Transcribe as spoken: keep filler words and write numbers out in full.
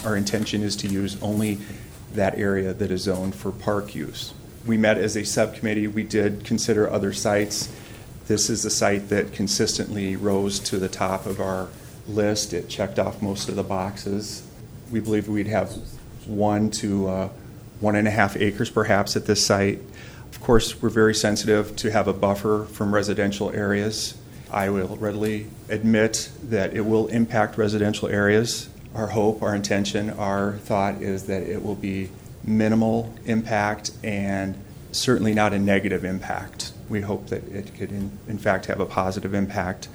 our intention is to use only that area that is zoned for park use. We met as a subcommittee. We did consider other sites. This is a site that consistently rose to the top of our list. It checked off most of the boxes. We believe we'd have one to uh, one and a half acres perhaps at this site. Of course, we're very sensitive to have a buffer from residential areas. I will readily admit that it will impact residential areas. Our hope, our intention, our thought is that it will be minimal impact and certainly not a negative impact. We hope that it could, in, in fact, have a positive impact